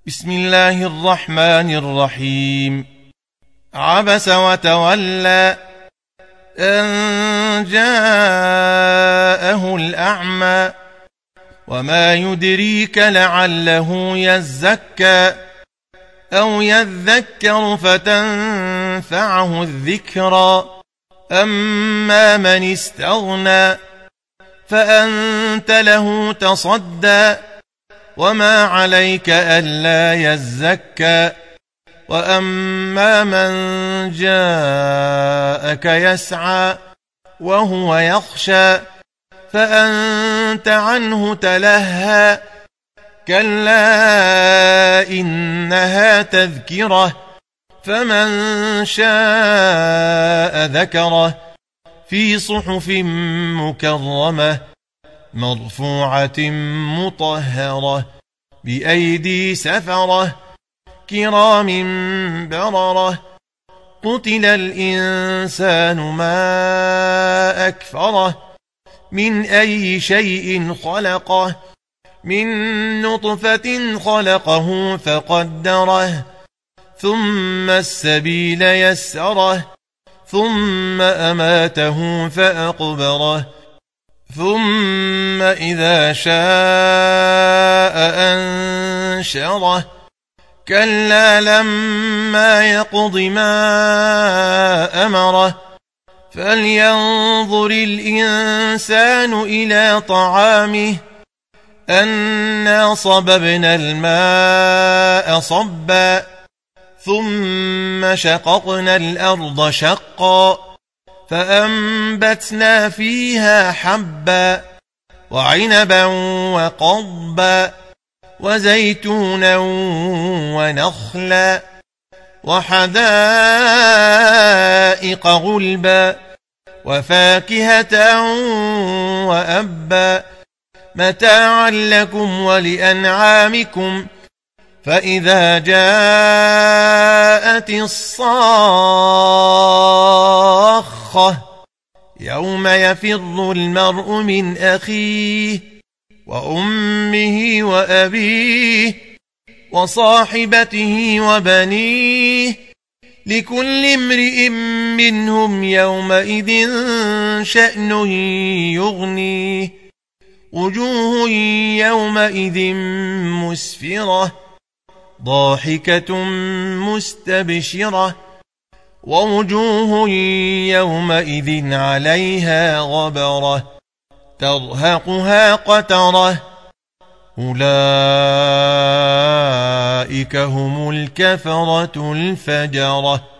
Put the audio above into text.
بسم الله الرحمن الرحيم. عبس وتولى أن جاءه الأعمى وما يدريك لعله يزكى أو يذكر فتنفعه الذكرى أما من استغنى فأنت له تصدى وما عليك ألا يزكى وأما من جاءك يسعى وهو يخشى فأنت عنه تلهى كلا إنها تذكرة فمن شاء ذكره في صحف مكرمة مرفوعة مطهرة بأيدي سفرة كرام بررة قتل الإنسان ما أكفره من أي شيء خلقه من نطفة خلقه فقدره ثم السبيل يسره ثم أماته فأقبره ثم إذا شاء أنشره كلا لما يقض ما أمره فلينظر الإنسان إلى طعامه أنا صببنا الماء صبا ثم شققنا الأرض شقا فأنبتنا فيها حبا وعنبا وقضبا وزيتونا ونخلا وحدائق غلبا وفاكهة وأبا متاعا لكم ولأنعامكم فإذا جاءت الصاخة يوم يفر المرء من أخيه وأمه وأبيه وصاحبته وبنيه لكل امرئ منهم يومئذ شأن يغنيه وجوه يومئذ مسفرة ضاحكة مستبشرة ووجوه يومئذ عليها غبرة ترهقها قترة أولئك هم الكفرة الفجرة.